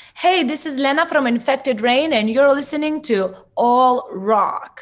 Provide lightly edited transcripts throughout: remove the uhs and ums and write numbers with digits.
Hey, this is Lena from Infected Rain, and you're listening to All Rock.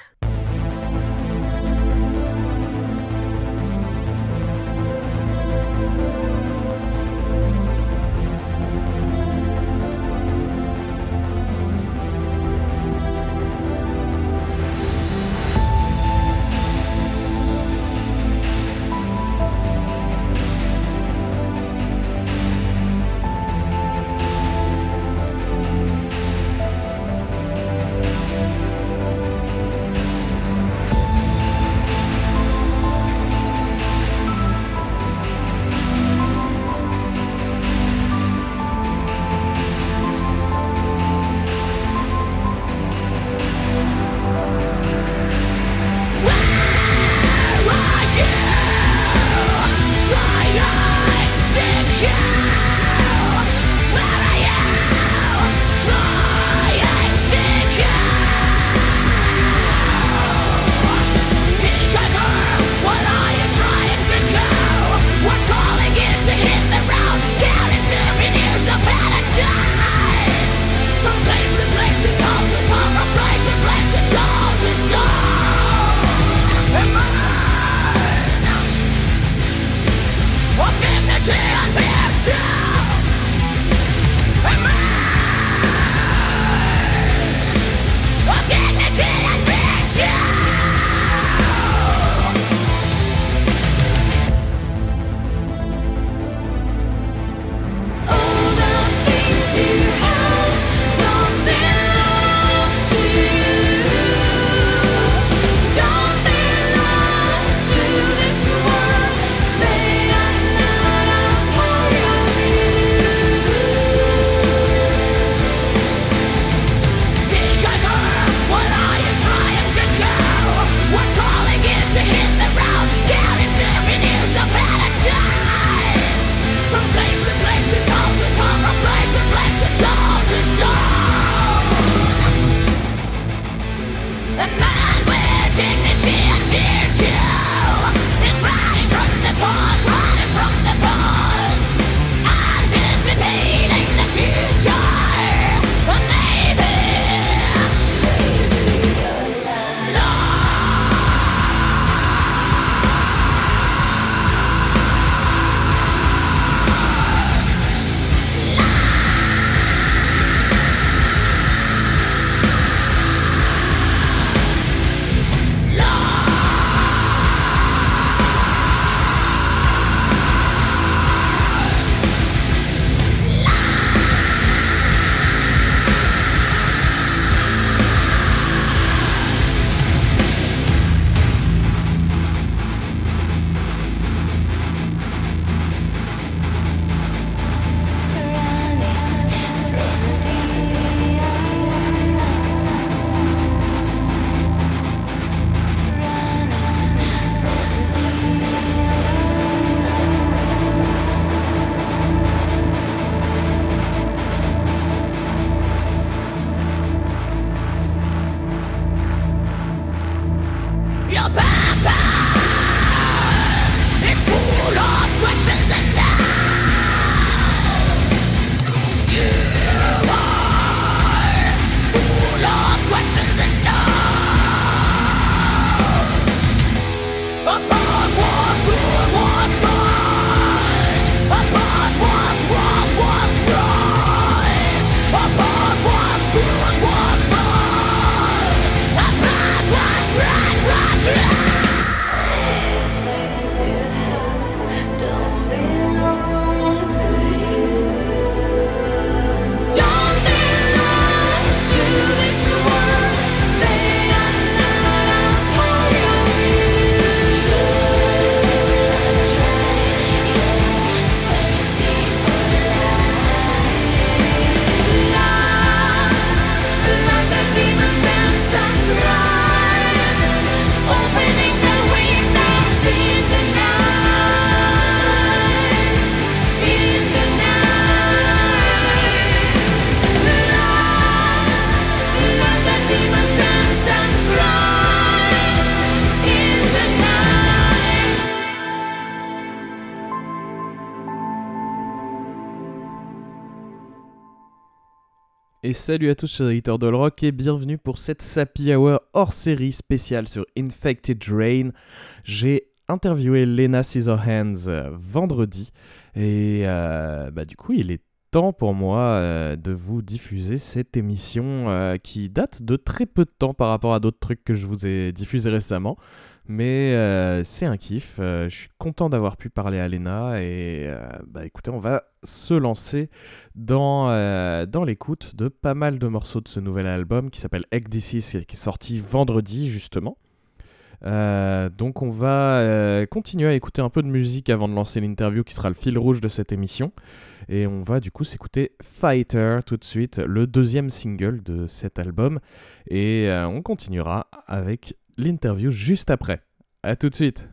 Et salut à tous chers auditeurs de rock et bienvenue pour cette Sappy Hour hors série spéciale sur Infected Rain. J'ai interviewé Lena Scissorhands vendredi et du coup il est temps pour moi de vous diffuser cette émission qui date de très peu de temps par rapport à d'autres trucs que je vous ai diffusés récemment. Mais c'est un kiff, je suis content d'avoir pu parler à Lena et écoutez, on va se lancer dans l'écoute de pas mal de morceaux de ce nouvel album qui s'appelle Egg Disease, qui est sorti vendredi justement. Donc on va continuer à écouter un peu de musique avant de lancer l'interview qui sera le fil rouge de cette émission. Et on va du coup s'écouter Fighter tout de suite, le deuxième single de cet album. Et on continuera avec l'interview juste après. À tout de suite.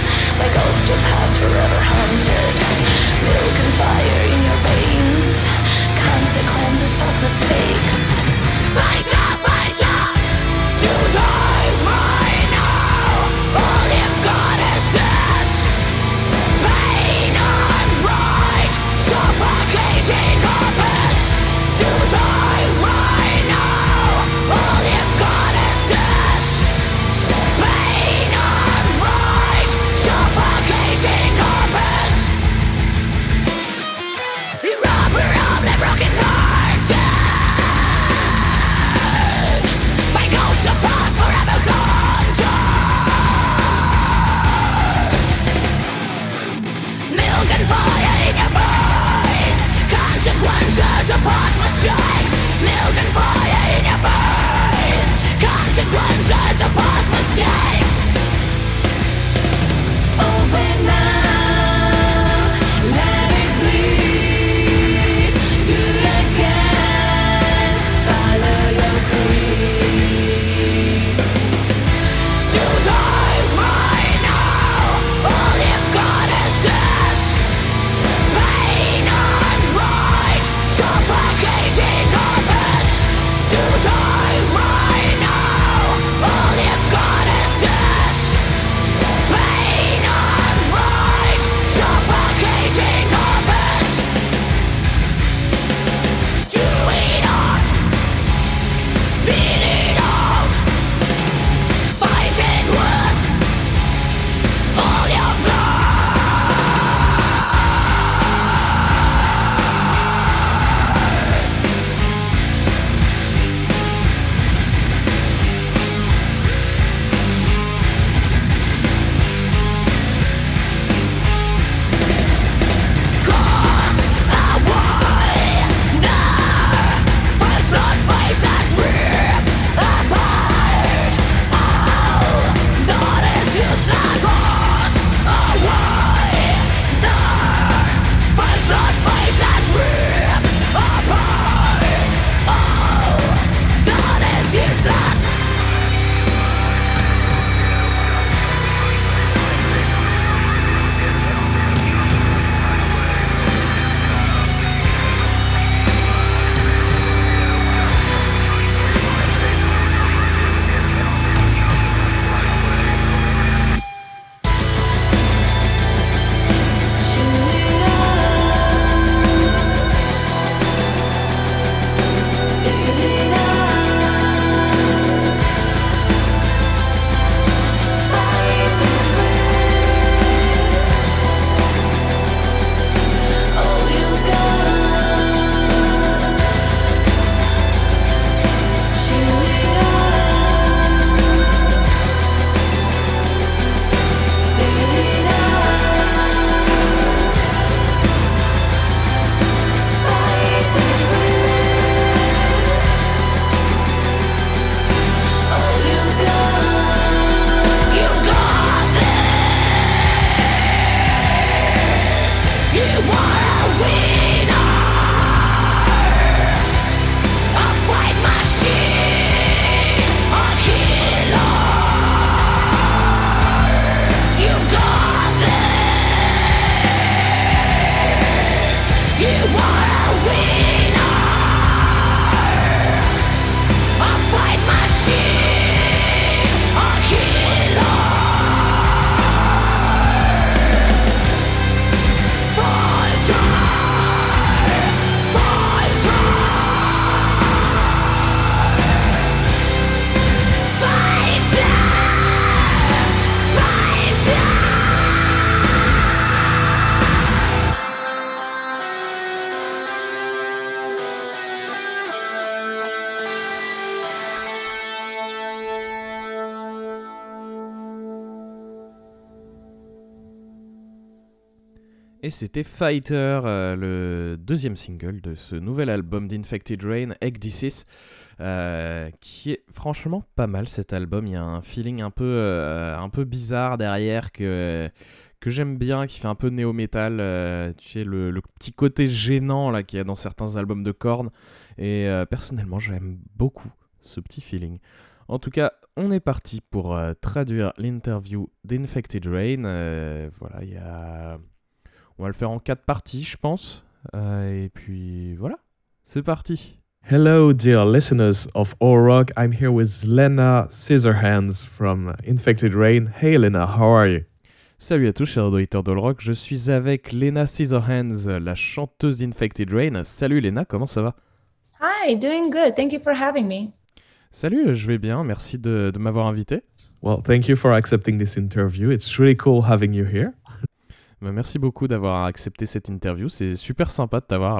Forever haunted, milk and fire in your veins. Et c'était Fighter, le deuxième single de ce nouvel album d'Infected Rain, Egg Disease, qui est franchement pas mal cet album. Il y a un feeling un peu bizarre derrière que j'aime bien, qui fait un peu néo-metal. Tu sais, le petit côté gênant là, qu'il y a dans certains albums de Korn. Et personnellement, j'aime beaucoup ce petit feeling. En tout cas, on est parti pour traduire l'interview d'Infected Rain. Voilà, on va le faire en 4 parties, je pense. Et puis voilà, c'est parti. Hello, dear listeners of All Rock. I'm here with Lena Scissorhands from Infected Rain. Hey Lena, how are you? Salut à tous, chers auditeurs d'All Rock. Je suis avec Lena Scissorhands, la chanteuse d'Infected Rain. Salut Lena, comment ça va? Hi, doing good. Thank you for having me. Salut, je vais bien. Merci de m'avoir invité. Well, thank you for accepting this interview. It's really cool having you here. Merci beaucoup d'avoir accepté cette interview. C'est super sympa de t'avoir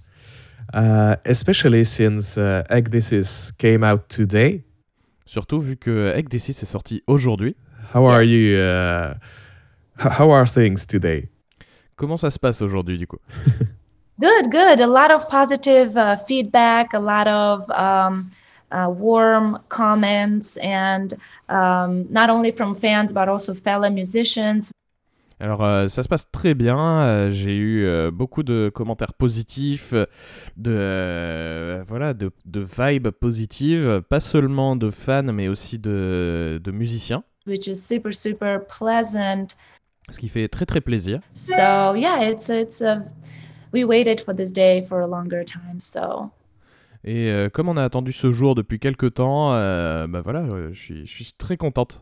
là. Especially since Egg Disease came out today. Surtout vu que Egg Disease est sorti aujourd'hui. How are you? How are things today? Comment ça se passe aujourd'hui du coup? Good. A lot of positive feedback, a lot of warm comments, and not only from fans but also fellow musicians. Alors ça se passe très bien, j'ai eu beaucoup de commentaires positifs, de vibes positives, pas seulement de fans mais aussi de musiciens. Which is super pleasant. Ce qui fait très très plaisir. So yeah, we waited for this day for a longer time, so. Et comme on a attendu ce jour depuis quelques temps, je suis très contente.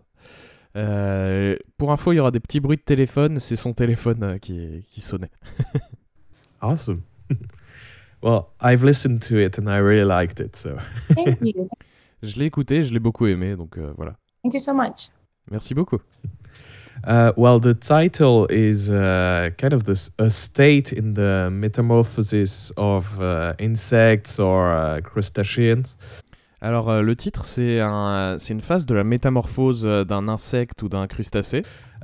Pour info, il y aura des petits bruits de téléphone. C'est son téléphone qui sonnait. Awesome. Well, I've listened to it and I really liked it. So. Thank you. Je l'ai écouté, je l'ai beaucoup aimé, donc voilà. Thank you so much. Merci beaucoup. Well, the title is kind of a state in the metamorphosis of insects or crustaceans. Alors, le titre, c'est une phase de la métamorphose d'un insecte ou d'un crustacé.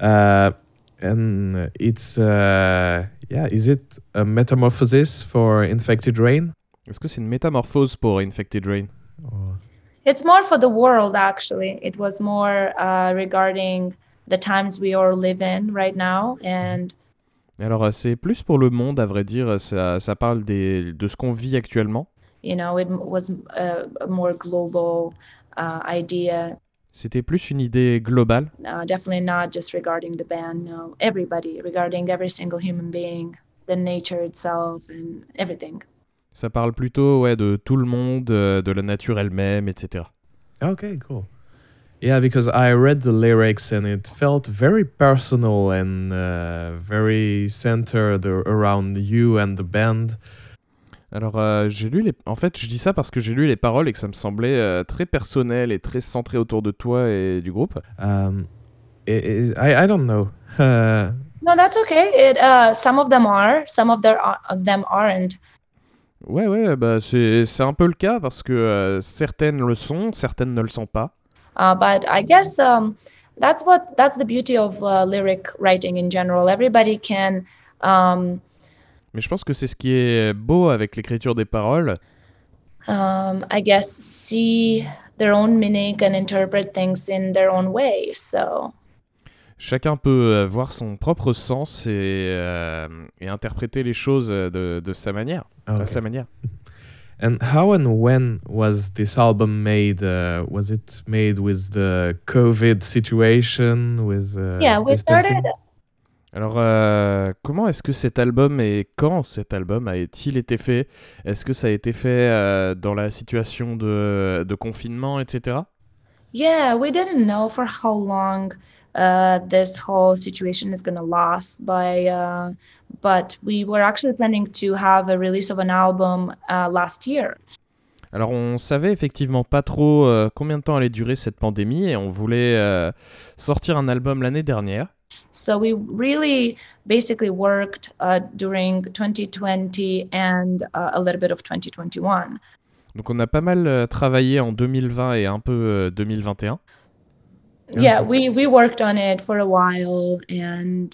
And it's, is it a metamorphosis for Infected Rain? Est-ce que c'est une métamorphose pour Infected Rain? Oh. It's more for the world, actually. It was more regarding the times we all live in right now. And alors, c'est plus pour le monde, à vrai dire. Ça parle de ce qu'on vit actuellement. You know, it was a more global idea. C'était plus une idée globale. Definitely not just regarding the band, no. Everybody, regarding every single human being, the nature itself and everything. Ça parle plutôt de tout le monde, de la nature elle-même, etc. Okay, cool. Yeah, because I read the lyrics and it felt very personal and very centered around you and the band. Alors, j'ai lu En fait, je dis ça parce que j'ai lu les paroles et que ça me semblait très personnel et très centré autour de toi et du groupe. I don't know. No, that's okay. Some of them are, some of them aren't. Ouais, bah c'est un peu le cas parce que certaines le sont, certaines ne le sont pas. But I guess that's the beauty of lyric writing in general. Everybody can. Mais je pense que c'est ce qui est beau avec l'écriture des paroles. I guess see their own meaning and interpret things in their own way. So. Chacun peut voir son propre sens et interpréter les choses de sa manière. Okay. À sa manière. And how and when was this album made? Was it made with the COVID situation? With yeah, we distancing? started. Alors, comment est-ce que cet album et quand cet album a-t-il été fait? Est-ce que ça a été fait dans la situation de confinement, etc.? Yeah, we didn't know for how long this whole situation is going to last but we were actually planning to have a release of an album last year. Alors on savait effectivement pas trop combien de temps allait durer cette pandémie et on voulait sortir un album l'année dernière. So we really basically worked during 2020 and a little bit of 2021. Donc on a pas mal travaillé en 2020 et un peu 2021. Yeah, we worked on it for a while and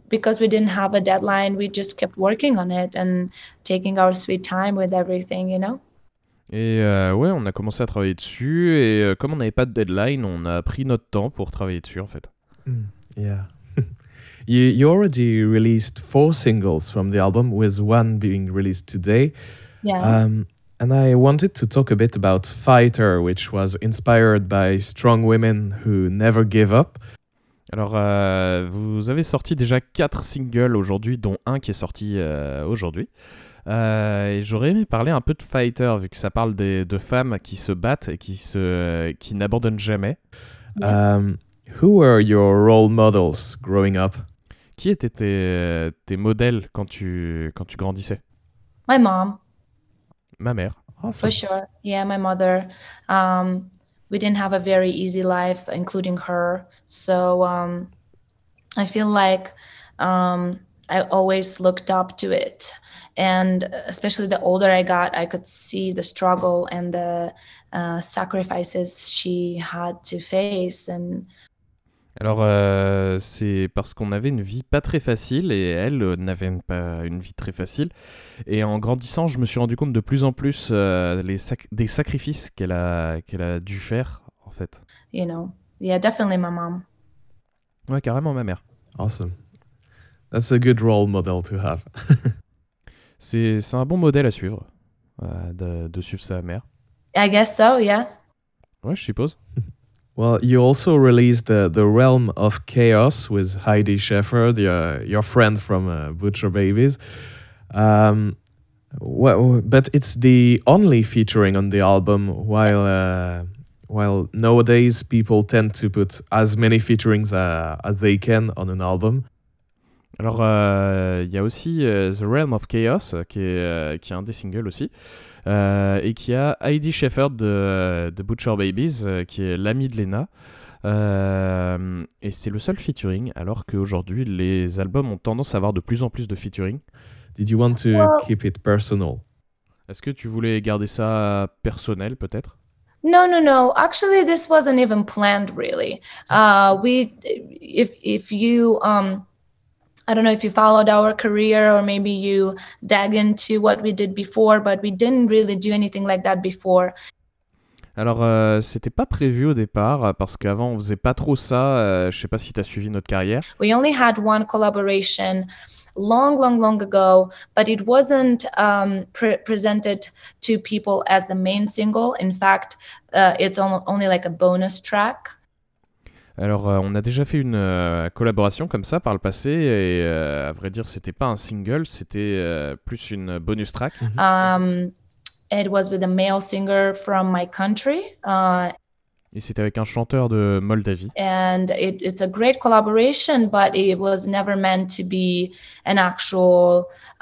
because we didn't have a deadline, we just kept working on it and taking our sweet time with everything, you know. Et ouais, on a commencé à travailler dessus et comme on n'avait pas de deadline, on a pris notre temps pour travailler dessus en fait. Yeah. You already released 4 singles from the album, with one being released today. Yeah. And I wanted to talk a bit about Fighter, which was inspired by strong women who never give up. Alors, vous avez sorti déjà 4 singles aujourd'hui, dont un qui est sorti aujourd'hui. Et j'aurais aimé parler un peu de Fighter, vu que ça parle de femmes qui se battent et qui n'abandonnent jamais. Yeah. Who were your role models growing up? Qui étaient tes modèles quand tu grandissais? My mom, Ma mère. Awesome. for sure. Yeah, my mother. We didn't have a very easy life, including her. So I feel like I always looked up to it. And especially the older I got, I could see the struggle and the sacrifices she had to face. And Alors, c'est parce qu'on avait une vie pas très facile et elle n'avait pas une vie très facile. Et en grandissant, je me suis rendu compte de plus en plus des sacrifices qu'elle a dû faire, en fait. you know, yeah, definitely my mom. Ouais, carrément ma mère. Awesome. That's a good role model to have. C'est un bon modèle à suivre, de suivre sa mère. I guess so, yeah. Ouais, je suppose. Well, you also released the Realm of Chaos with Heidi Shepherd, your friend from Butcher Babies. But it's the only featuring on the album, while nowadays people tend to put as many featurings as they can on an album. Alors, il y a aussi The Realm of Chaos, qui est un des singles aussi, et qui a Heidi Shepherd de Butcher Babies, qui est l'amie de Lena. Et c'est le seul featuring, alors qu'aujourd'hui, les albums ont tendance à avoir de plus en plus de featuring. Did you want to Well- keep it personal? Est-ce que tu voulais garder ça personnel, peut-être? No. Actually, this wasn't even planned, really. If you I don't know if you followed our career or maybe you dug into what we did before, but we didn't really do anything like that before. Alors, c'était pas prévu au départ, parce qu'avant, on faisait pas trop ça. Je sais pas si t'as suivi notre carrière. We only had one collaboration long ago, but it wasn't presented to people as the main single. In fact, it's only like a bonus track. Alors, on a déjà fait une collaboration comme ça par le passé, et à vrai dire, c'était pas un single, c'était plus une bonus track. It was with a male singer from my country, Et c'était avec un chanteur de Moldavie. and it's a great collaboration, but it was never meant to be an actual.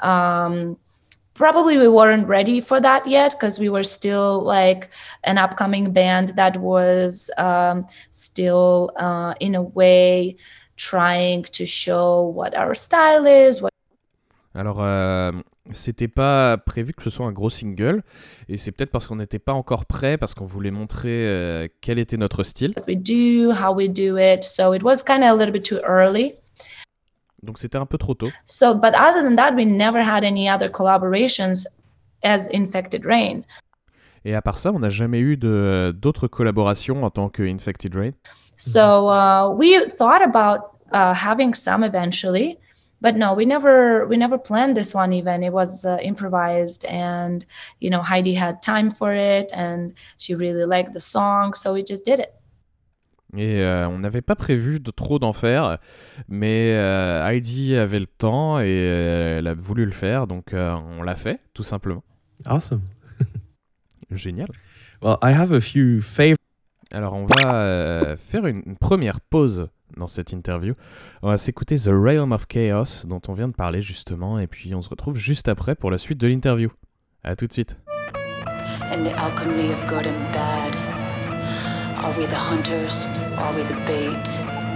Probably we weren't ready for that yet because we were still like an upcoming band that was still in a way trying to show what our style is. Alors, c'était pas prévu que ce soit un gros single, et c'est peut-être parce qu'on n'était pas encore prêt, parce qu'on voulait montrer quel était notre style. What we do, how we do it. So it was kind of a little bit too early. Donc c'était un peu trop tôt. So, but other than that, we never had any other collaborations as Infected Rain. Et à part ça, on n'a jamais eu d'autres collaborations en tant que Infected Rain. So we thought about having some eventually, but no, we never planned this one even. It was improvised, and Heidi had time for it, and she really liked the song, so we just did it. Et on n'avait pas prévu trop d'en faire, mais Heidi avait le temps et elle a voulu le faire, donc on l'a fait, tout simplement. Awesome. Génial. Well, I have a few favorites. Alors on va faire une première pause dans cette interview. On va s'écouter The Realm of Chaos, dont on vient de parler justement, et puis on se retrouve juste après pour la suite de l'interview. À tout de suite. And the alchemy of good and bad. Are we the hunters? Are we the bait?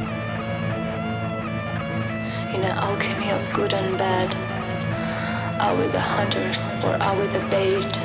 In the alchemy of good and bad, are we the hunters or are we the bait?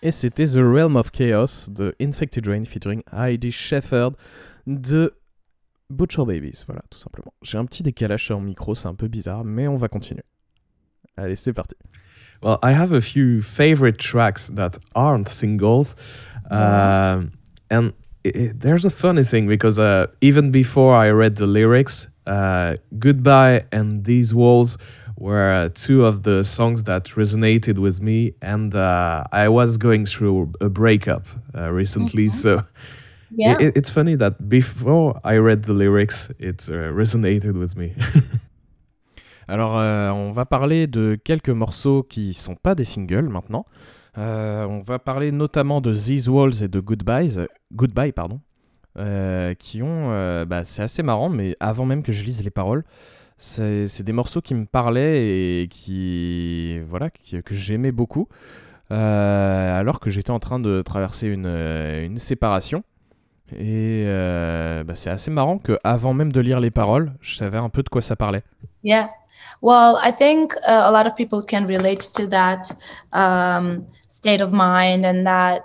Et c'était The Realm of Chaos de Infected Rain featuring Heidi Shepherd de Butcher Babies. Voilà, tout simplement. J'ai un petit décalage sur le micro, c'est un peu bizarre, mais on va continuer. Allez, c'est parti. Well, I have a few favorite tracks that aren't singles. And there's a funny thing because even before I read the lyrics, Goodbye and These Walls were two of the songs that resonated with me. And I was going through a breakup recently. So it's funny that before I read the lyrics, it resonated with me. Alors, on va parler de quelques morceaux qui sont pas des singles maintenant. On va parler notamment de These Walls et de Goodbye, qui ont... c'est assez marrant, mais avant même que je lise les paroles, c'est des morceaux qui me parlaient et que j'aimais beaucoup, alors que j'étais en train de traverser une séparation. Et c'est assez marrant qu'avant même de lire les paroles, je savais un peu de quoi ça parlait. Yeah. Well, I think a lot of people can relate to that state of mind and that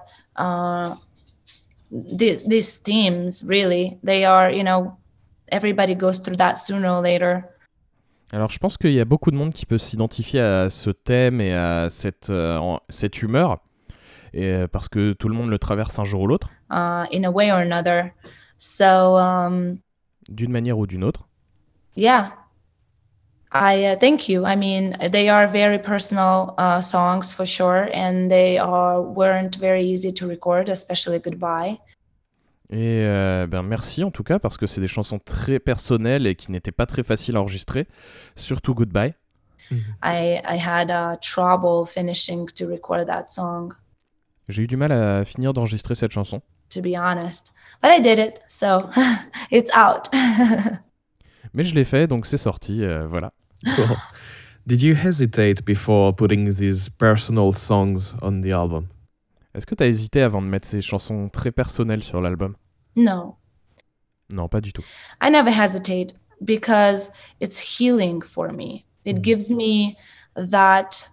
these themes, really. They are, everybody goes through that sooner or later. Alors, je pense qu'il y a beaucoup de monde qui peut s'identifier à ce thème et à cette humeur, parce que tout le monde le traverse un jour ou l'autre. In a way or another. So, d'une manière ou d'une autre. Yeah. I thank you. I mean, they are very personal songs for sure, and they weren't very easy to record, especially Goodbye. Et merci en tout cas, parce que c'est des chansons très personnelles et qui n'étaient pas très faciles à enregistrer, surtout Goodbye. I had trouble finishing to record that song. J'ai eu du mal à finir d'enregistrer cette chanson. To be honest. But I did it, so it's out. Mais je l'ai fait, donc c'est sorti, voilà. Cool. Did you hesitate before putting these personal songs on the album? Est-ce que tu as hésité avant de mettre ces chansons très personnelles sur l'album? No. Non, pas du tout. I never hesitate because it's healing for me. It gives me that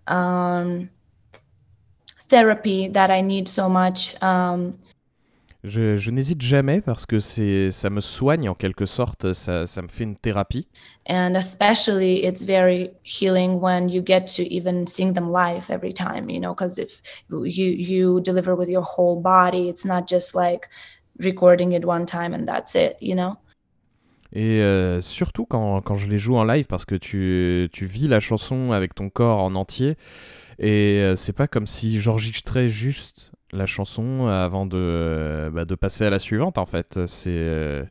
therapy that I need so much. Je n'hésite jamais parce que ça me soigne en quelque sorte, ça me fait une thérapie. And especially it's very healing when you get to even sing them live every time, because if you deliver with your whole body, it's not just like recording it one time and that's it, Et surtout quand je les joue en live, parce que tu vis la chanson avec ton corps en entier, et c'est pas comme si j'enregistrais juste la chanson avant de passer à la suivante, en fait. C'est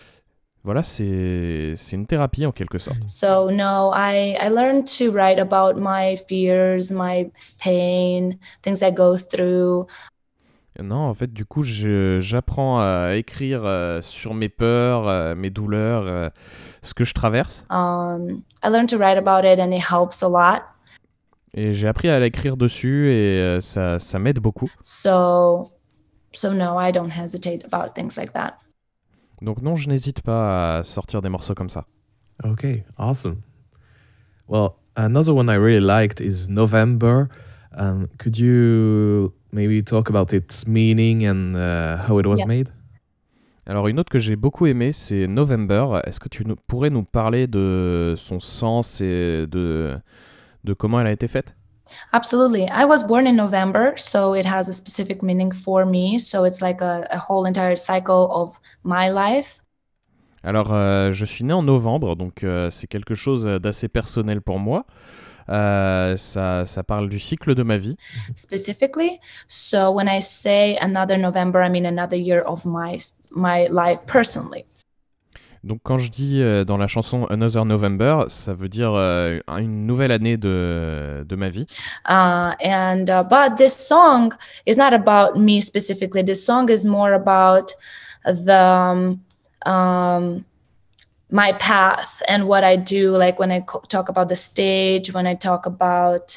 une thérapie en quelque sorte. So no, I learned to write about my fears, my pain, things I go through. Non, en fait, du coup, j'apprends à écrire sur mes peurs, mes douleurs, ce que je traverse. I learned to write about it and it helps a lot. Et j'ai appris à l'écrire dessus et ça m'aide beaucoup. So no, I don't hesitate about things like that. Donc non, je n'hésite pas à sortir des morceaux comme ça. Okay, awesome. Well, another one I really liked is November. Could you maybe talk about its meaning and how it was made? Alors une autre que j'ai beaucoup aimée, c'est November. Est-ce que tu pourrais nous parler de son sens et de comment elle a été faite? Absolutely. I was born in November, so it has a specific meaning for me. So it's like a whole entire cycle of my life. Alors, je suis né en novembre, donc c'est quelque chose d'assez personnel pour moi. Ça parle du cycle de ma vie. Specifically, so when I say another November, I mean another year of my life personally. Donc quand je dis dans la chanson Another November, ça veut dire une nouvelle année de ma vie. But this song is not about me specifically. This song is more about my path and what I do, like when I talk about the stage, when I talk about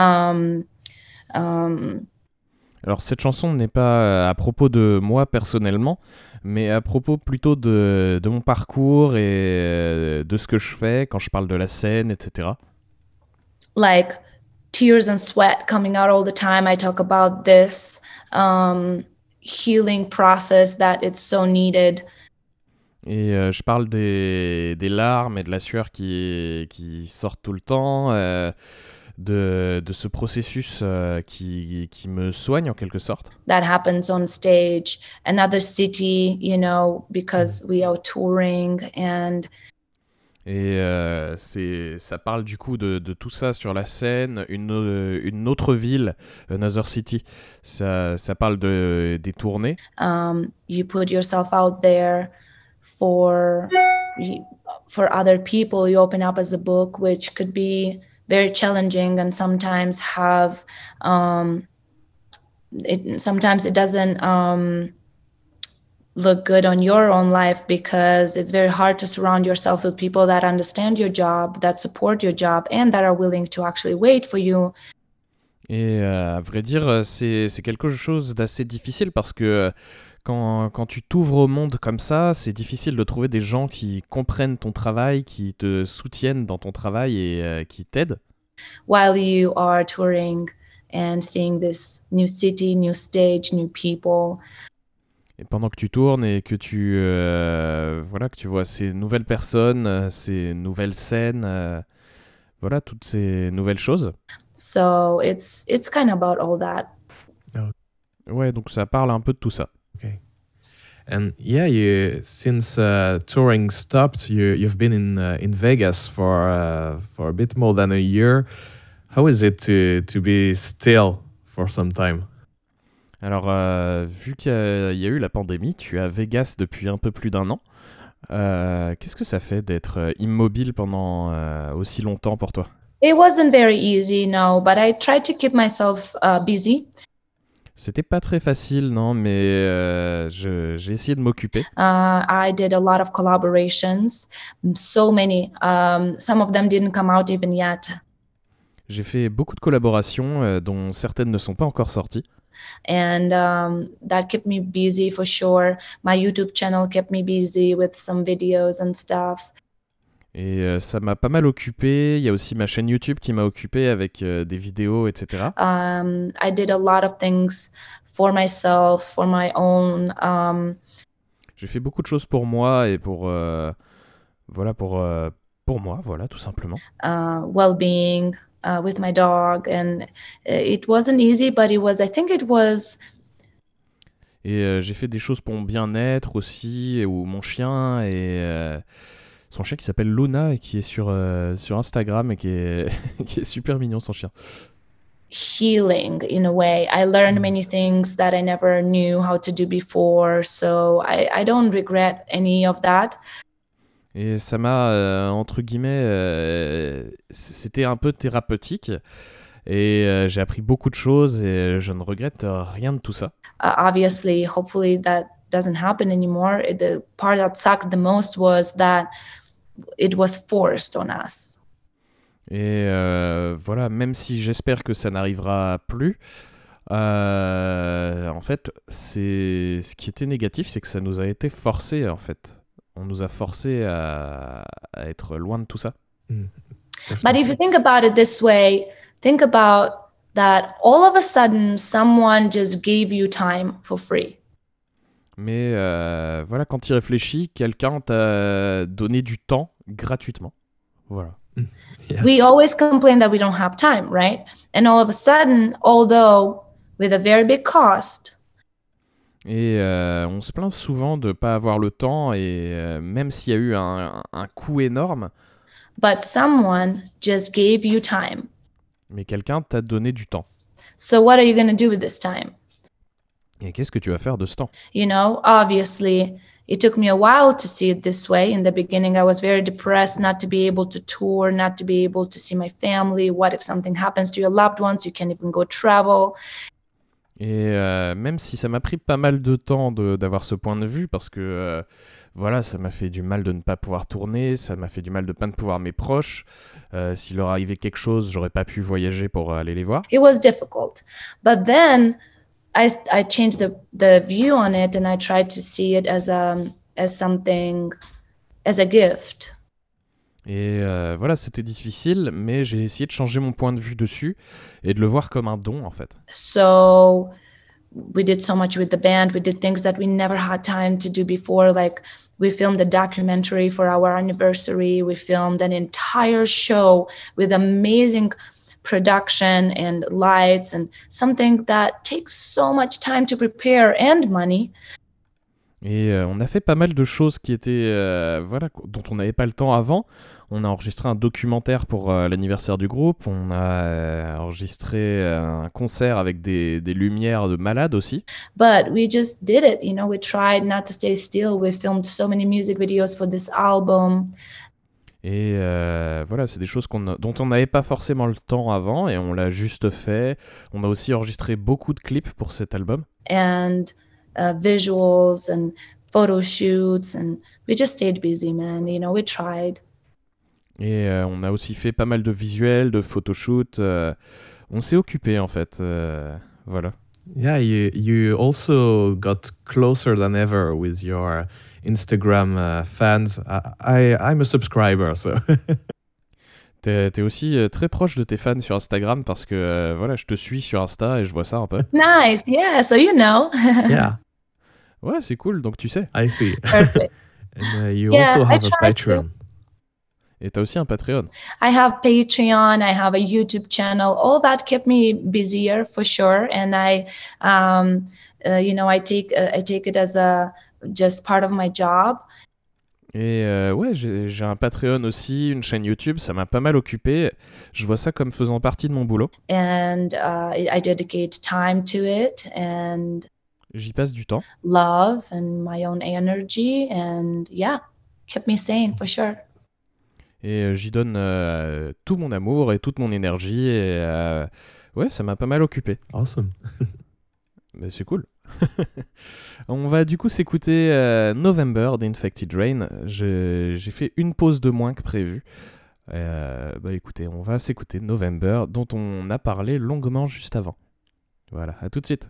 Alors cette chanson n'est pas à propos de moi personnellement, mais à propos plutôt de mon parcours et de ce que je fais quand je parle de la scène, etc. Like tears and sweat coming out all the time. I talk about this healing process that it's so needed. Et je parle des larmes et de la sueur qui sortent tout le temps, de ce processus qui me soigne en quelque sorte. That happens on stage, another city, because we are touring and Et ça parle du coup de tout ça sur la scène, une autre ville, Another City. Ça parle des tournées. You put yourself out there for other people. You open up as a book, which could be very challenging and sometimes have sometimes it doesn't look good on your own life because it's very hard to surround yourself with people that understand your job, that support your job, and that are willing to actually wait for you. Et à vrai dire, c'est quelque chose d'assez difficile parce que quand tu t'ouvres au monde comme ça, c'est difficile de trouver des gens qui comprennent ton travail, qui te soutiennent dans ton travail et qui t'aident. While you are touring and seeing this new city, new stage, new people. Et pendant que tu tournes et que que tu vois ces nouvelles personnes, ces nouvelles scènes, toutes ces nouvelles choses. So it's kind of about all that. Ouais, donc ça parle un peu de tout ça. Okay. And yeah, since touring stopped, you've been in Vegas for a bit more than a year. How is it to be still for some time? Alors, vu qu'il y a eu la pandémie, tu es à Vegas depuis un peu plus d'un an. Qu'est-ce que ça fait d'être immobile pendant aussi longtemps pour toi? It wasn't very easy, no, but I tried to keep myself busy. C'était pas très facile, non, mais j'ai essayé de m'occuper. I did a lot of collaborations, so many. Some of them didn't come out even yet. J'ai fait beaucoup de collaborations, dont certaines ne sont pas encore sorties. And that kept me busy for sure. My YouTube channel kept me busy with some videos and stuff. Et ça m'a pas mal occupé. Il y a aussi ma chaîne YouTube qui m'a occupé avec des vidéos, etc. I did a lot of things for myself, for my own. J'ai fait beaucoup de choses pour moi et pour moi, tout simplement. Well-being. With my dog, and it wasn't easy, but I think it was. Et j'ai fait des choses pour mon bien-être aussi, ou mon chien, et son chien qui s'appelle Luna, et qui est sur Instagram, et qui est super mignon, son chien. Healing, in a way. I learned many things that I never knew how to do before, so I don't regret any of that. Et ça m'a, entre guillemets, c'était un peu thérapeutique. Et j'ai appris beaucoup de choses et je ne regrette rien de tout ça. Obviously, hopefully that doesn't happen anymore. The part that sucked the most was that it was forced on us. Et même si j'espère que ça n'arrivera plus, en fait, ce qui était négatif, c'est que ça nous a été forcé, en fait. On nous a forcé à être loin de tout ça. But if you think about it this way, think about that all of a sudden someone just gave you time for free. Mais quand tu y réfléchis, quelqu'un t'a donné du temps gratuitement. Voilà. Yeah. We always complain that we don't have time, right? And all of a sudden, although with a very big cost, et on se plaint souvent de ne pas avoir le temps, et même s'il y a eu un coût énorme. But someone just gave you time. Mais quelqu'un t'a donné du temps. So what are you going to do with this time? Et qu'est-ce que tu vas faire de ce temps? You know, obviously, it took me a while to see it this way. In the beginning, I was very depressed not to be able to tour, not to be able to see my family. What if something happens to your loved ones? You can't even go travel. Et même si ça m'a pris pas mal de temps d'avoir ce point de vue, parce que ça m'a fait du mal de ne pas pouvoir tourner, ça m'a fait du mal de ne pas pouvoir mes proches. S'il leur arrivait quelque chose, j'aurais pas pu voyager pour aller les voir. It was difficult. But then I changed the view on it, and I tried to see it as something, as a gift. Et voilà, c'était difficile, mais j'ai essayé de changer mon point de vue dessus et de le voir comme un don en fait. So we did so much with the band. We did things that we never had time to do before. Like we filmed a documentary for our anniversary. We filmed an entire show with amazing production and lights and something that takes so much time to prepare and money. Et on a fait pas mal de choses qui étaient, voilà, dont on n'avait pas le temps avant. On a enregistré un documentaire pour l'anniversaire du groupe. On a enregistré un concert avec des lumières de malade aussi. But we just did it, you know, we tried not to stay still. We filmed so many music videos for this album. Et voilà, c'est des choses dont on n'avait pas forcément le temps avant et on l'a juste fait. On a aussi enregistré beaucoup de clips pour cet album. And visuals and photo shoots, and we just stayed busy, man. You know, we tried. Et on a aussi fait pas mal de visuels, de photoshoots. On s'est occupé en fait. Voilà. Yeah, you also got closer than ever with your Instagram fans. I'm a subscriber, so. T'es aussi très proche de tes fans sur Instagram parce que voilà, je te suis sur Insta et je vois ça un peu. Nice, yeah. So you know. Yeah. Ouais, c'est cool, donc tu sais. I see. Perfect. And you Yeah, also I have a tried Patreon. Et t'as aussi un Patreon. I have Patreon, I have a YouTube channel. All that kept me busier for sure. And I, you know, I take it as a just part of my job. Et ouais, j'ai un Patreon aussi, une chaîne YouTube, ça m'a pas mal occupé. Je vois ça comme faisant partie de mon boulot. And I dedicate time to it and J'y passe du temps. love and my own energy. And yeah, kept me sane for sure. Et j'y donne tout mon amour et toute mon énergie. Et ouais, ça m'a pas mal occupé. Awesome. Mais c'est cool. On va du coup s'écouter November d'Infected Rain. J'ai fait une pause de moins que prévu. Bah écoutez, on va s'écouter November dont on a parlé longuement juste avant. Voilà, à tout de suite.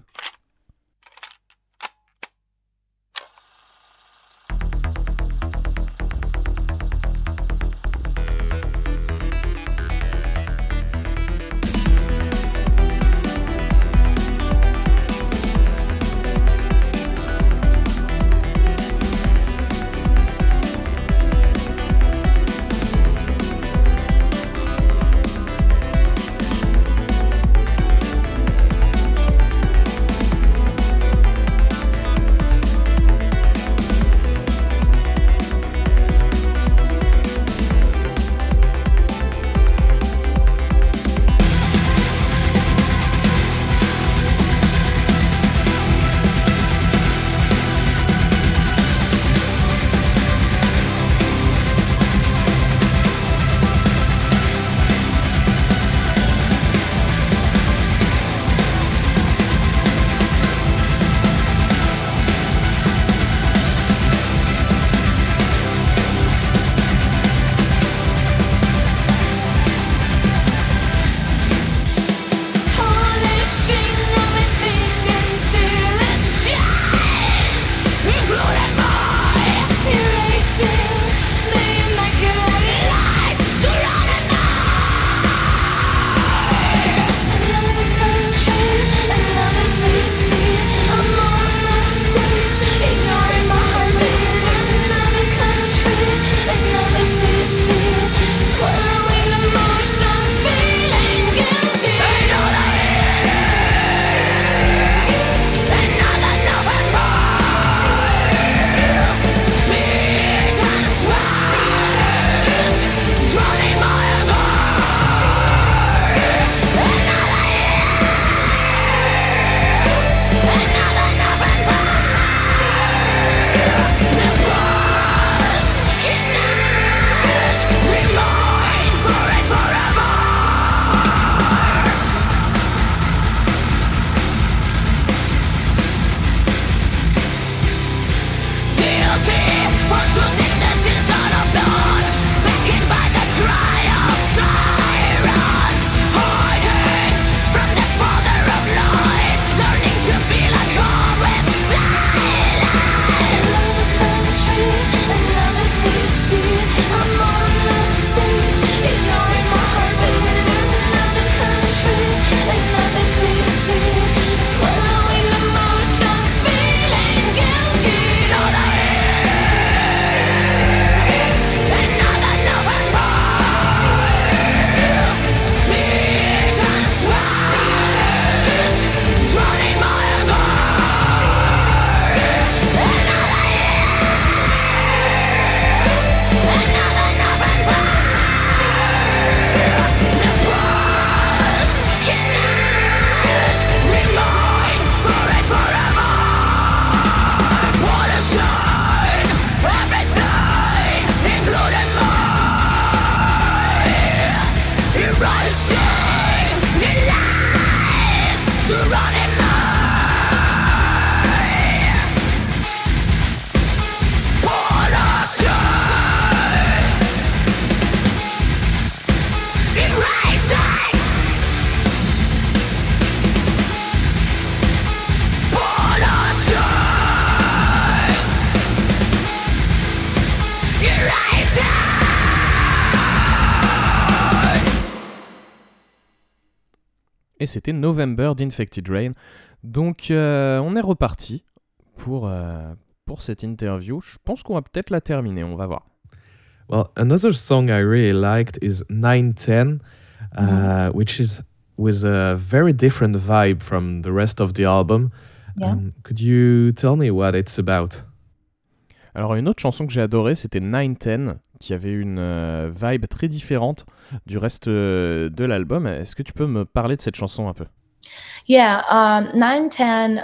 et c'était November d'Infected Rain. Donc on est reparti pour cette interview. Je pense qu'on va peut-être la terminer, on va voir. Well, another song I really liked is 910, which is with a very different vibe from the rest of the album. Yeah. Could you tell me what it's about? Alors une autre chanson que j'ai adorée, c'était 910, qui avait une vibe très différente du reste de l'album. Est-ce que tu peux me parler de cette chanson un peu? Yeah, 910,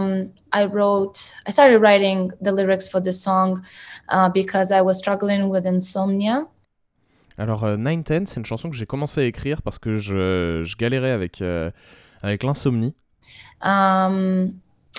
I started writing the lyrics for this song because I was struggling with insomnia. Alors 910, c'est une chanson que j'ai commencé à écrire parce que je galérais avec l'insomnie. And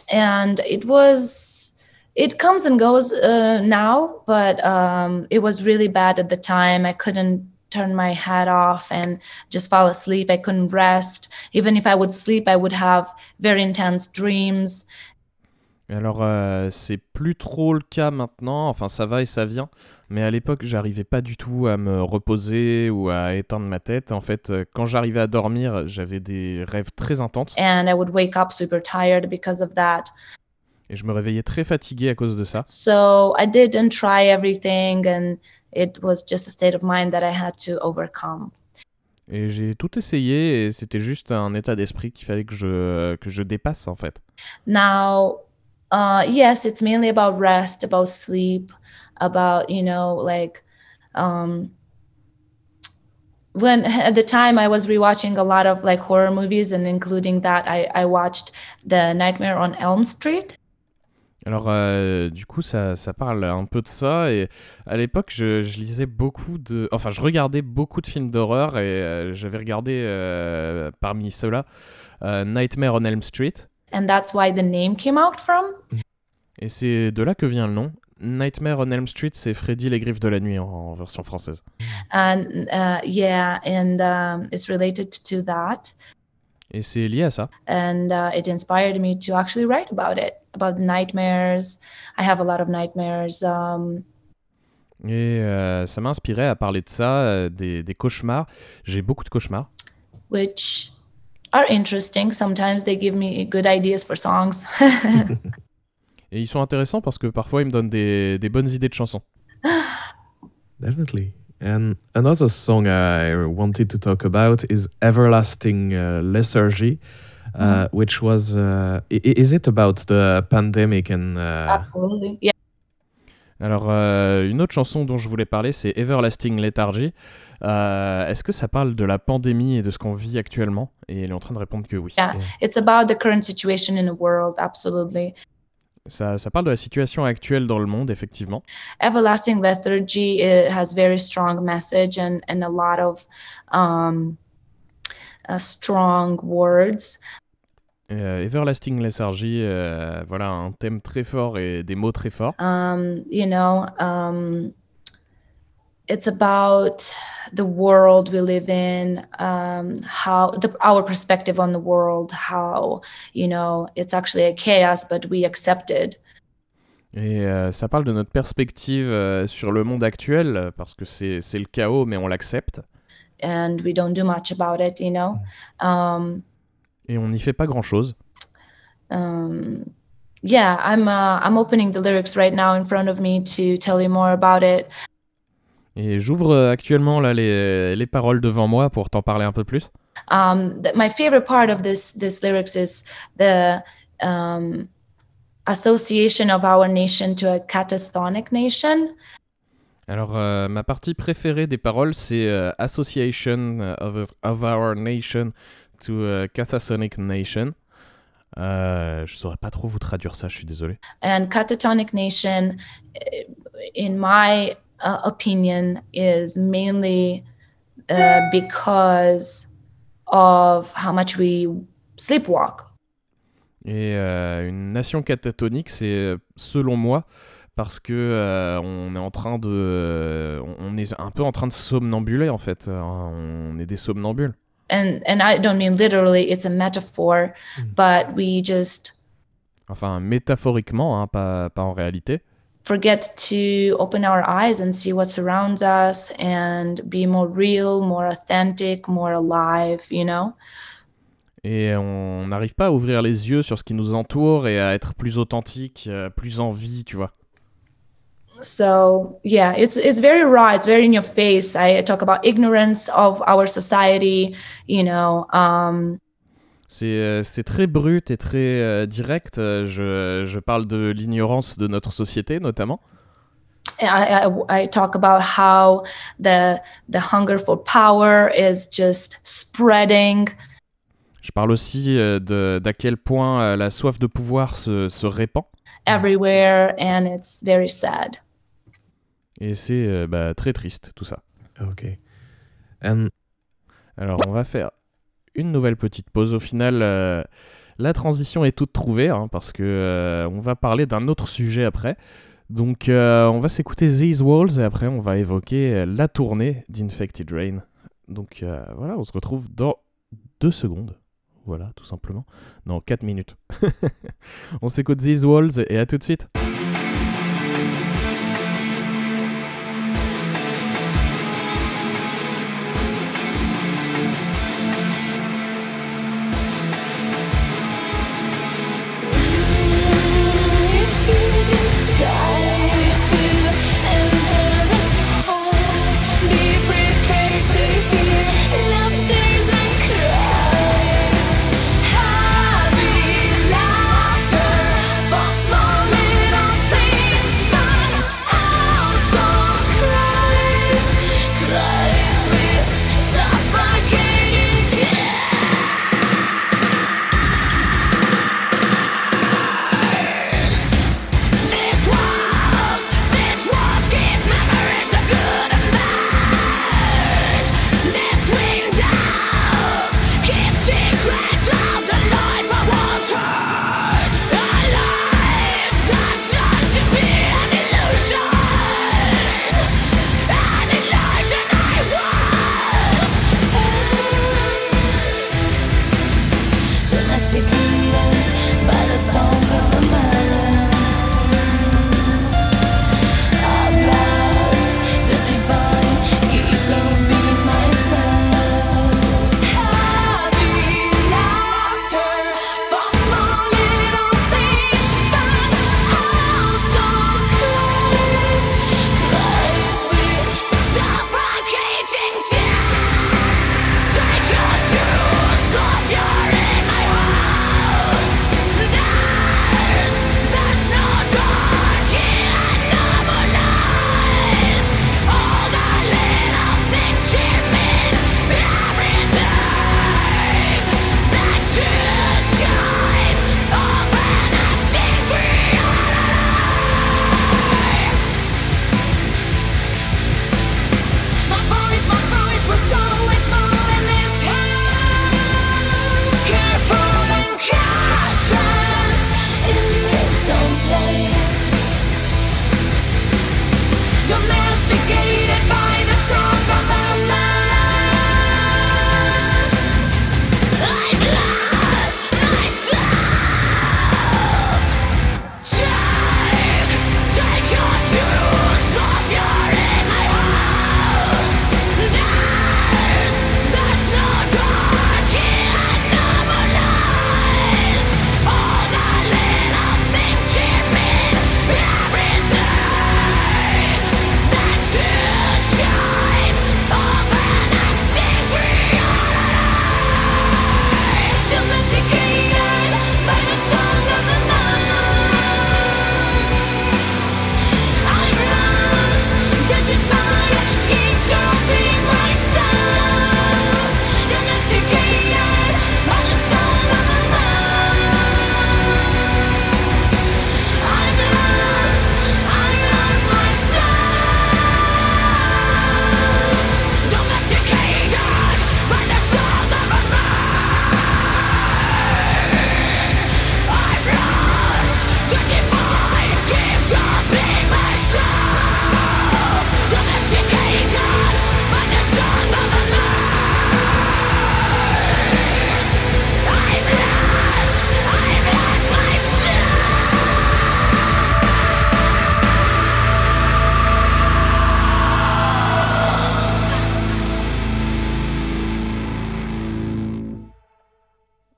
it comes and goes now, but it was really bad at the time. I couldn't turn my head off and just fall asleep. I couldn't rest. Even if I would sleep, I would have very intense dreams. Alors c'est plus trop le cas maintenant, enfin ça va et ça vient, mais à l'époque j'arrivais pas du tout à me reposer ou à éteindre ma tête. En fait, quand j'arrivais à dormir, j'avais des rêves très intenses. And I would wake up super tired because of that. Et je me réveillais très fatigué à cause de ça. So I didn't try everything, and it was just a state of mind that I had to overcome. Et j'ai tout essayé et c'était juste un état d'esprit qu'il fallait que je dépasse en fait. Now, yes, it's mainly about rest, about sleep, about, when at the time I was rewatching a lot of like horror movies, and including that I watched The Nightmare on Elm Street. Alors du coup ça parle un peu de ça, et à l'époque je lisais je regardais beaucoup de films d'horreur, et j'avais regardé parmi ceux-là Nightmare on Elm Street. And that's why the name came out from. Et c'est de là que vient le nom. Nightmare on Elm Street, c'est Freddy les griffes de la nuit en version française. And it's related to that. Et c'est lié à ça. And it inspired me to actually write about it, about the nightmares. I have a lot of nightmares. Et ça m'a inspiré à parler de ça, des cauchemars. J'ai beaucoup de cauchemars. Which are interesting. Sometimes they give me good ideas for songs. Et ils sont intéressants parce que parfois ils me donnent des bonnes idées de chansons. Definitely. And another song I wanted to talk about is Everlasting Lethargy, which was... is it about the pandemic and... Absolutely, yeah. Alors, une autre chanson dont je voulais parler, c'est Everlasting Lethargy. Est-ce que ça parle de la pandémie et de ce qu'on vit actuellement? Et elle est en train de répondre que oui. Yeah, it's about the current situation in the world, absolutely. Ça parle de la situation actuelle dans le monde, effectivement. Everlasting Lethargy, it has very strong message and a lot of strong words. Everlasting Lethargy, voilà, un thème très fort et des mots très forts. It's about the world we live in, our perspective on the world, how, it's actually a chaos, but we accept it. Et ça parle de notre perspective sur le monde actuel, parce que c'est le chaos, mais on l'accepte. And we don't do much about it, Et on n'y fait pas grand-chose. Yeah, I'm opening the lyrics right now in front of me to tell you more about it. Et j'ouvre actuellement là les paroles devant moi pour t'en parler un peu plus. My favorite part of this lyrics is the association of our nation to a catatonic nation. Alors, ma partie préférée des paroles, c'est Association of our nation to a catatonic nation. Je saurais pas trop vous traduire ça, je suis désolé. And catatonic nation, in my opinion, is mainly because of how much we sleepwalk. Et une nation catatonique, c'est selon moi parce que on est un peu en train de somnambuler en fait. On est des somnambules. And I don't mean literally, it's a metaphor, but we just... Enfin, métaphoriquement, hein, pas en réalité. Forget to open our eyes and see what surrounds us and be more real, more authentic, more alive, Et on n'arrive pas à ouvrir les yeux sur ce qui nous entoure et à être plus authentique, plus en vie, tu vois. So yeah, it's very raw. It's very in your face. I talk about ignorance of our society. C'est très brut et très direct. Je parle de l'ignorance de notre société, notamment. I talk about how the hunger for power is just spreading. Je parle aussi d'à quel point la soif de pouvoir se répand. Everywhere, and it's very sad. Et c'est très triste, tout ça. Ok. And... Alors, on va faire une nouvelle petite pause. Au final, la transition est toute trouvée, hein, parce que on va parler d'un autre sujet après. Donc, on va s'écouter These Walls, et après, on va évoquer la tournée d'Infected Rain. Donc, voilà, on se retrouve dans 2 secondes. Voilà, tout simplement. Non, 4 minutes. On s'écoute These Walls, et à tout de suite. Happy laughter for small little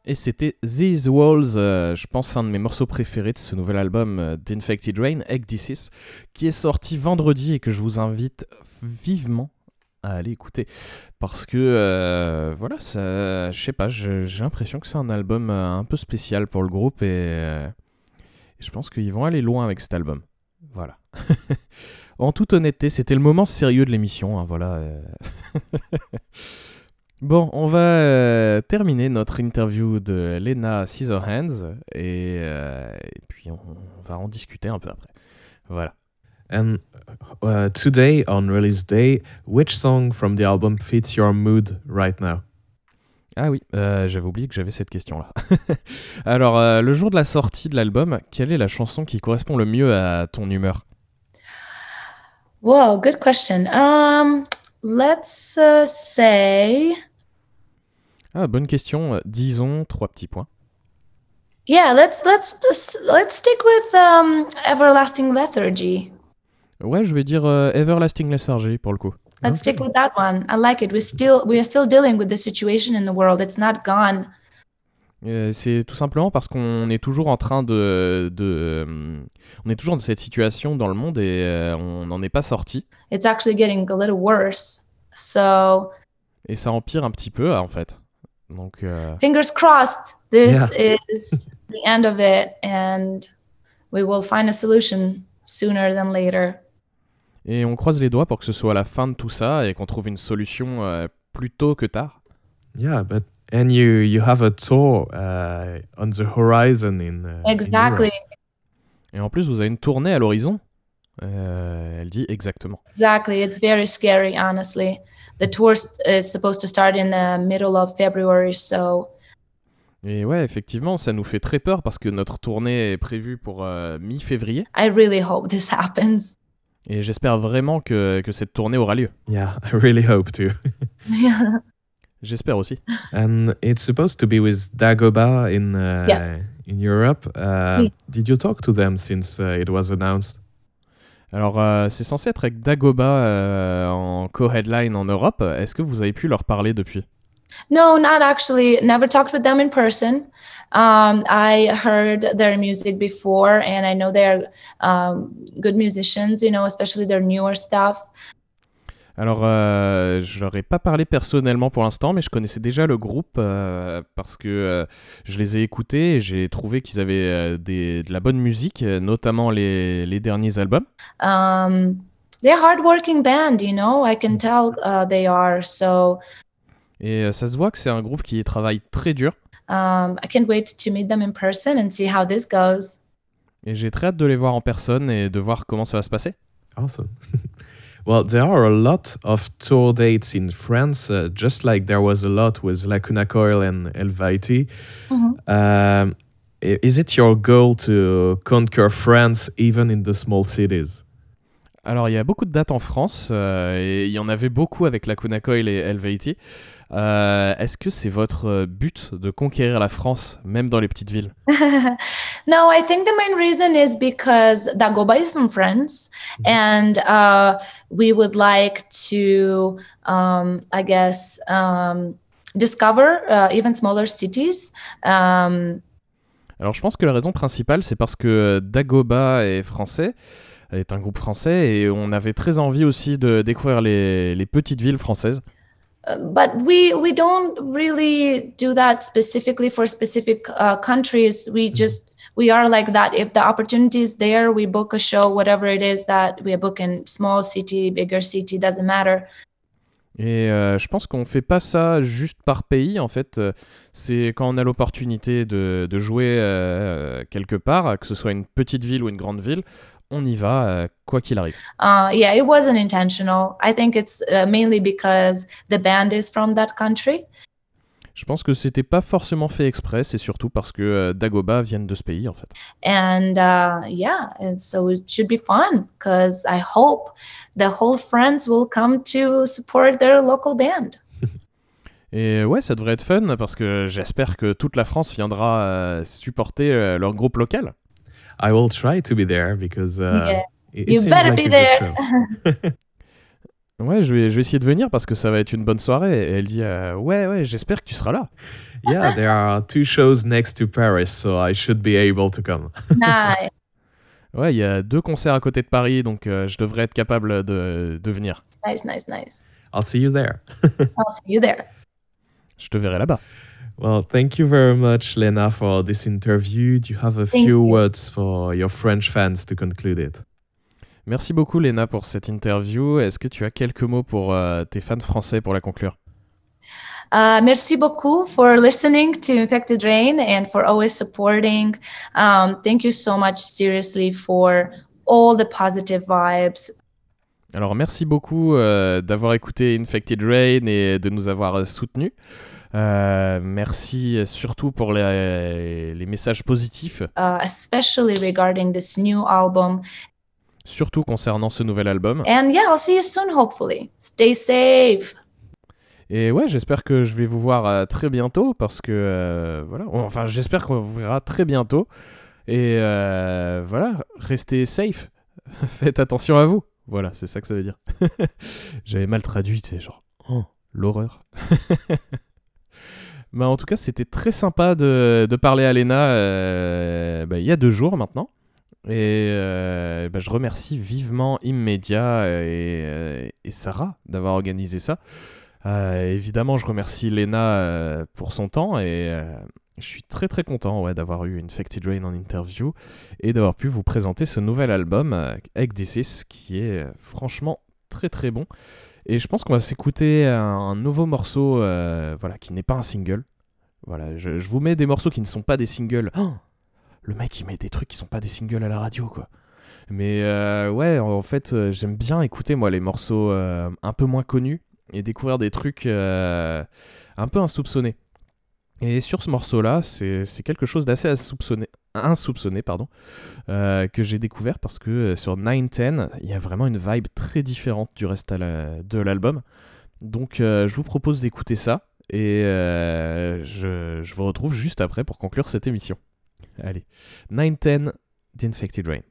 Et c'était These Walls, je pense un de mes morceaux préférés de ce nouvel album d'Infected Rain, Egg Disease, qui est sorti vendredi et que je vous invite vivement à aller écouter. Parce que, voilà, ça, je sais pas, j'ai l'impression que c'est un album un peu spécial pour le groupe et je pense qu'ils vont aller loin avec cet album. Voilà. En toute honnêteté, c'était le moment sérieux de l'émission, hein, voilà. Bon, on va terminer notre interview de Lena Scissorhands et puis on va en discuter un peu après. Voilà. And today, on release day, which song from the album fits your mood right now? Ah oui, j'avais oublié que j'avais cette question-là. Alors, le jour de la sortie de l'album, quelle est la chanson qui correspond le mieux à ton humeur? Whoa, good question. Let's say. Ah, bonne question. Disons 3 petits points. Yeah, let's stick with Everlasting Lethargy. Ouais, je vais dire Everlasting Lethargy pour le coup. Let's stick with that one. I like it. We are still dealing with the situation in the world. It's not gone. C'est tout simplement parce qu'on est toujours en train on est toujours dans cette situation dans le monde et on n'en est pas sorti. It's actually getting a little worse. So. Et ça empire un petit peu en fait. Donc. Fingers crossed. This is the end of it, and we will find a solution sooner than later. Et on croise les doigts pour que ce soit la fin de tout ça et qu'on trouve une solution plus tôt que tard. Yeah, but and you have a tour on the horizon in exactly. In Europe. Et en plus, vous avez une tournée à l'horizon. Elle dit exactement. Exactly. It's very scary, honestly. The tour is supposed to start in the middle of February, so. Et ouais, effectivement, ça nous fait très peur parce que notre tournée est prévue pour mi-février. I really hope this happens. Et j'espère vraiment que cette tournée aura lieu. Yeah, I really hope to. Yeah. J'espère aussi. And it's supposed to be with Dagoba in Europe. Did you talk to them since it was announced? Alors, c'est censé être avec Dagoba en co-headline en Europe. Est-ce que vous avez pu leur parler depuis? No, not actually. Never talked with them in person. I heard their music before, and I know they're good musicians, you know, especially their newer stuff. Alors, je leur ai pas parlé personnellement pour l'instant, mais je connaissais déjà le groupe parce que je les ai écoutés et j'ai trouvé qu'ils avaient de la bonne musique, notamment les derniers albums. They're a hard-working band, you know. I can tell they are, so... Et ça se voit que c'est un groupe qui travaille très dur. I can't wait to meet them in person and see how this goes. Et j'ai très hâte de les voir en personne et de voir comment ça va se passer. Awesome. Well, there are a lot of tour dates in France, just like there was a lot with Lacuna Coil and Helvetii. Mm-hmm. Is it your goal to conquer France even in the small cities? Alors, il y a beaucoup de dates en France et il y en avait beaucoup avec Lacuna Coil et Helvetii. Est-ce que c'est votre but de conquérir la France, même dans les petites villes? No, I think the main reason is because Dagoba is from France, and we would like to, I guess, discover even smaller cities. Alors, je pense que la raison principale, c'est parce que Dagoba est français, est un groupe français, et on avait très envie aussi de découvrir les petites villes françaises. But we don't really do that specifically for specific countries. We are like that. If the opportunity is there, we book a show, whatever it is that we book in small city, bigger city, doesn't matter. Et je pense qu'on fait pas ça juste par pays, en fait. C'est quand on a l'opportunité de jouer quelque part, que ce soit une petite ville ou une grande ville, on y va, quoi qu'il arrive. Yeah, it wasn't intentional. I think it's mainly because the band is from that country. Je pense que c'était pas forcément fait exprès, c'est surtout parce que Dagoba viennent de ce pays, en fait. And yeah, and so it should be fun, because I hope the whole France will come to support their local band. Et ouais, ça devrait être fun, parce que j'espère que toute la France viendra supporter leur groupe local. I will try to be there because it you seems better like be a there. good show. Ouais, je vais essayer de venir parce que ça va être une bonne soirée. Et elle dit ouais, j'espère que tu seras là. Yeah, there are 2 shows next to Paris, so I should be able to come. Nice, Ouais, il y a 2 concerts à côté de Paris, donc je devrais être capable de venir. nice. I'll see you there. I'll see you there. Je te verrai là-bas. Well, thank you very much, Lena, for this interview. Do you have a Thank few you. words for your French fans to conclude it? Merci beaucoup, Léna, pour cette interview. Est-ce que tu as quelques mots pour tes fans français pour la conclure? Merci beaucoup for listening to Infected Rain and for always supporting. Thank you so much, seriously, for all the positive vibes. Alors, merci beaucoup d'avoir écouté Infected Rain et de nous avoir soutenus. Merci surtout pour les messages positifs, Especially regarding this new album. surtout concernant ce nouvel album. And yeah, I'll see you soon, hopefully. Stay safe. Et ouais, j'espère que je vais vous voir très bientôt parce que voilà, enfin j'espère qu'on vous verra très bientôt. Et voilà, restez safe, faites attention à vous. Voilà, c'est ça que ça veut dire. J'avais mal traduit, c'est genre l'horreur. Bah, en tout cas, c'était très sympa de parler à Léna il y a 2 jours maintenant. Et je remercie vivement Immedia et Sarah d'avoir organisé ça. Évidemment, je remercie Léna pour son temps et je suis très très content d'avoir eu Infected Rain en interview et d'avoir pu vous présenter ce nouvel album avec This Is qui est franchement très très bon. Et je pense qu'on va s'écouter un nouveau morceau qui n'est pas un single. Voilà, je vous mets des morceaux qui ne sont pas des singles. Oh, le mec il met des trucs qui sont pas des singles à la radio quoi. Mais ouais, en fait, j'aime bien écouter moi les morceaux un peu moins connus et découvrir des trucs un peu insoupçonnés. Et sur ce morceau-là, c'est quelque chose d'assez insoupçonné, que j'ai découvert parce que sur 910, il y a vraiment une vibe très différente du reste de l'album. Donc je vous propose d'écouter ça et je vous retrouve juste après pour conclure cette émission. Allez, 910 d'Infected Rain.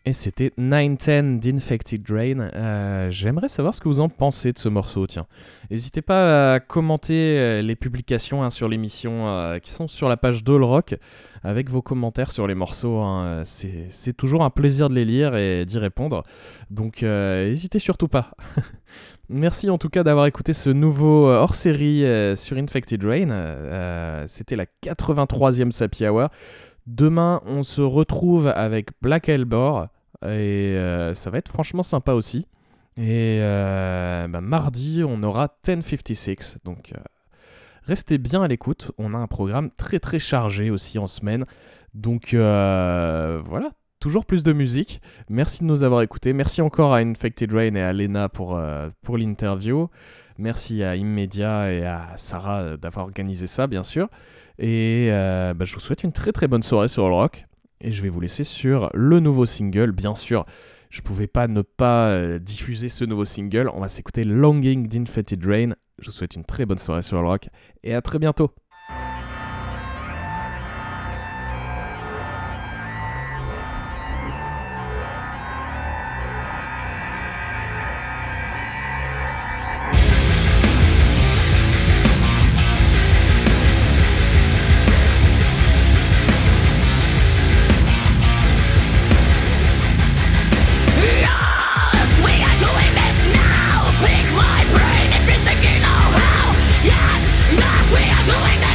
Et c'était 910 d'Infected Drain. J'aimerais savoir ce que vous en pensez de ce morceau, tiens. N'hésitez pas à commenter les publications sur l'émission qui sont sur la page d'All Rock avec vos commentaires sur les morceaux. C'est toujours un plaisir de les lire et d'y répondre. Donc n'hésitez surtout pas. Merci en tout cas d'avoir écouté ce nouveau hors-série sur Infected Rain. C'était la 83e Sapi Hour. Demain, on se retrouve avec Black Elbor et ça va être franchement sympa aussi. Et mardi, on aura 1056. Donc restez bien à l'écoute. On a un programme très très chargé aussi en semaine. Donc voilà. Toujours plus de musique. Merci de nous avoir écoutés. Merci encore à Infected Rain et à Lena pour l'interview. Merci à Immedia et à Sarah d'avoir organisé ça, bien sûr. Et je vous souhaite une très très bonne soirée sur All Rock. Et je vais vous laisser sur le nouveau single. Bien sûr, je ne pouvais pas ne pas diffuser ce nouveau single. On va s'écouter Longing d'Infected Rain. Je vous souhaite une très bonne soirée sur All Rock. Et à très bientôt. Doing